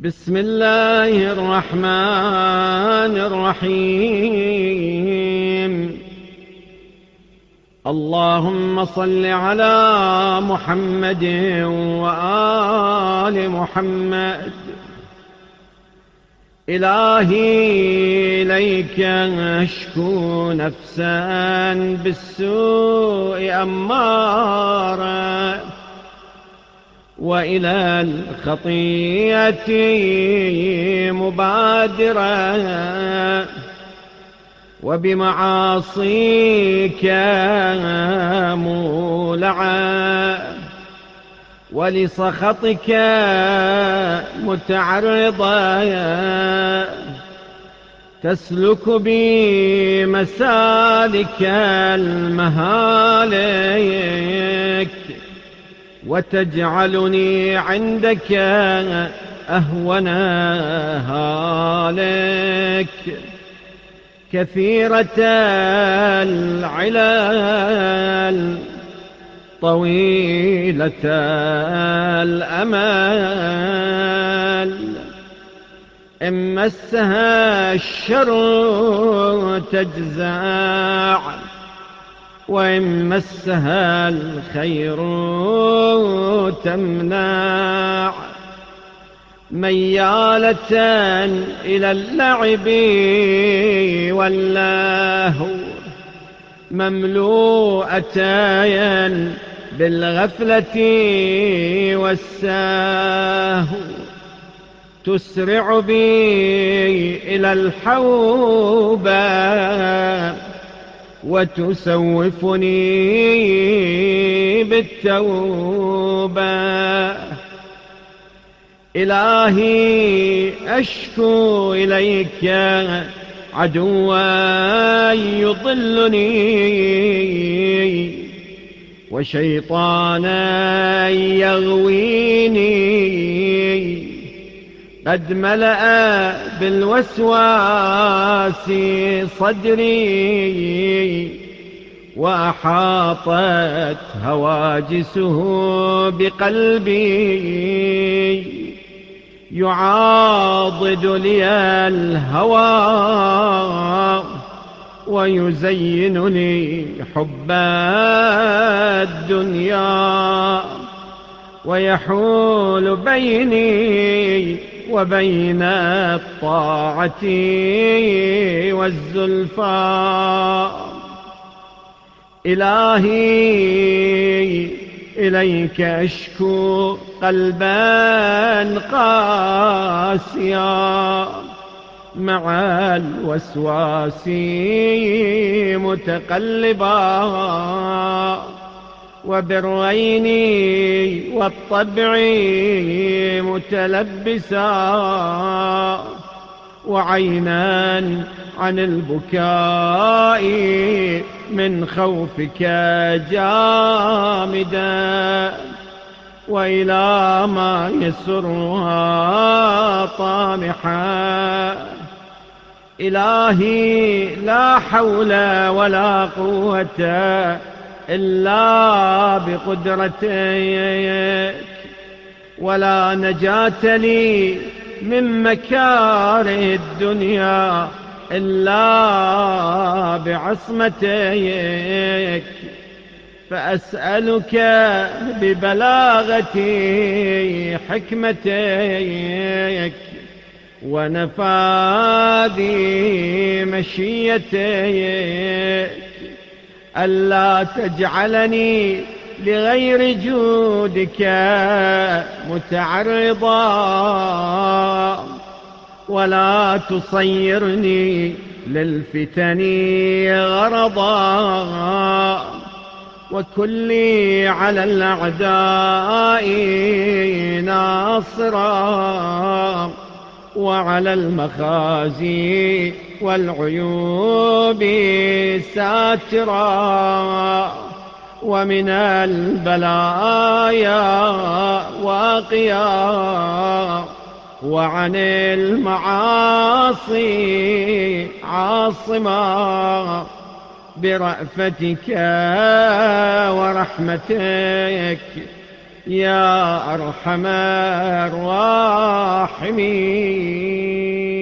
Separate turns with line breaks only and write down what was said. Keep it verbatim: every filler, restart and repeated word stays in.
بسم الله الرحمن الرحيم. اللهم صل على محمد وآل محمد. إلهي إليك أشكو نفسا بالسوء أمارا، وإلى الخطيئة مبادرا، وبمعاصيك مولعا، ولسخطك متعرضا، تسلك بي مسالك المهالك، وتجعلني عندك أهون هالك. كثيرة العلل طويلة الأمل، إن مسها الشر تجزع، وإن مسها الخير تمنع. ميالة إلى اللعب واللهو، مملوءة بالغفلة والسهو، تسرع بي إلى الحوبة، وتسوفني بالتوبة. إلهي أشكو إليك عدوا يضلني، وشيطانا يغويني، قد ملأ بالوسواس صدري، وأحاطت هواجسه بقلبي. يعاضد لي الهوى، ويزينني حب الدنيا، ويحول بيني وبين الطاعة والزلفى. إلهي إليك أشكو قلبا قاسيا، مع الوسواس متقلبا، وبالرين والطبع متلبسا، وعينا عن البكاء من خوفك جامدا، وإلى ما يسرها طامحا. إلهي لا حول ولا قوة إلا بقدرتك، ولا نجاة لي من مكاره الدنيا إلا بعصمتك. فأسألك ببلاغة حكمتك، ونفاذ مشيتك، ألا تجعلني لغير جودك متعرضا، ولا تصيرني للفتن غرضا. وكلي على الأعداء ناصرا، وعلى المخازي والعيوب ساترا، ومن البلايا واقيا، وعن المعاصي عاصما، برأفتك ورحمتك. يا أرحم الراحمين.